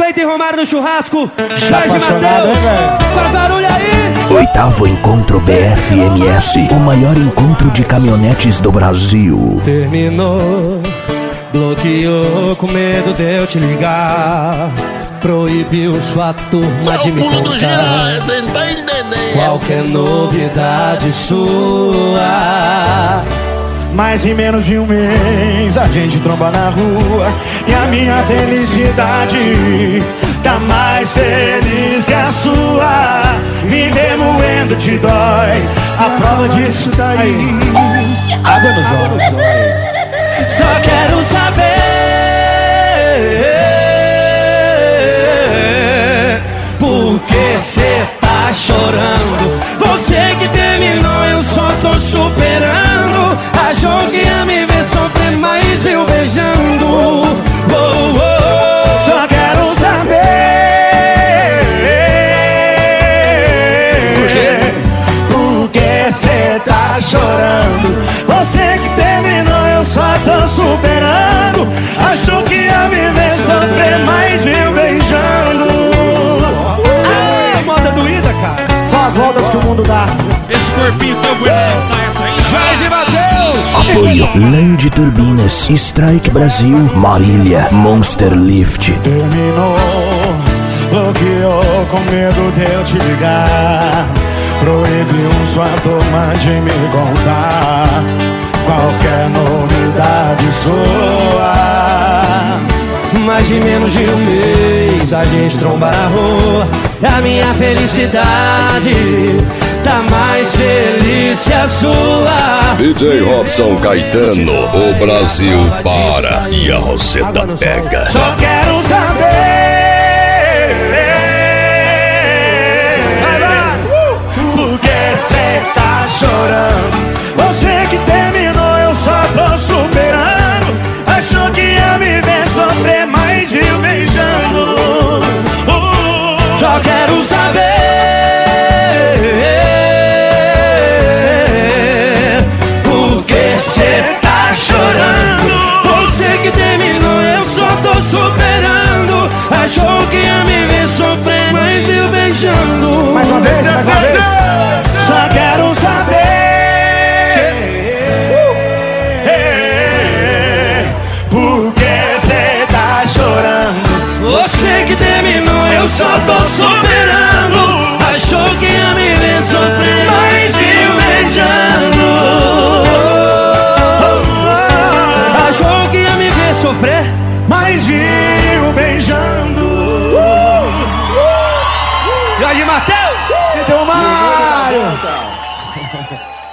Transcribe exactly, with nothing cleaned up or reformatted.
Cleiton e Romário no churrasco. Jorge Matheus, faz barulho aí. Oitavo Encontro B F M S, o maior encontro de caminhonetes do Brasil. Terminou, bloqueou com medo de eu te ligar. Proibiu sua turma de me contar qualquer novidade sua. Mas em menos de um mês a gente tromba na rua e a minha felicidade tá mais feliz que a sua. Me ver moendo te dói, a prova disso tá aí. Água nos olhos. Só quero saber por que cê tá chorando. Você que terminou, eu só tô superando. Achou que ia me ver sofrer, mas viu beijando. Oh, oh. Só quero saber por que cê tá chorando. Você que terminou, eu só tô superando. Achou que ia me ver sofrer, mas viu beijando. Ah, moda doída, cara. São as voltas que o mundo dá. Esse corpinho teu aguenta essa essa aí. Jorge Matheus. Apoio Land Turbinas, Strike Brasil, Marília, Monster Lift. Terminou, bloqueou com medo de eu te ligar. Proibiu sua turma de me contar qualquer novidade sua. Mais de menos de um mês a gente tromba na rua. A minha felicidade tá mais feliz que a sua. D J Robson Caetano, o Brasil para e a Roseta pega. Só quero saber por que cê tá chorando. Você que terminou, eu só tô superando. Achou que ia me ver sofrer, mas viu beijando. uh, Só quero saber por que cê tá chorando. Você que terminou, eu só tô superando. Achou que ia me ver sofrer, mas viu beijando. Mais uma vez, mais uma vez. Só quero saber por que cê tá chorando. Você que terminou, eu só tô superando. Achou que ia me ver sofrer, mas viu beijando. Achou que ia me ver sofrer, Mas viu beijando. Jorge Matheus. Então, Mário.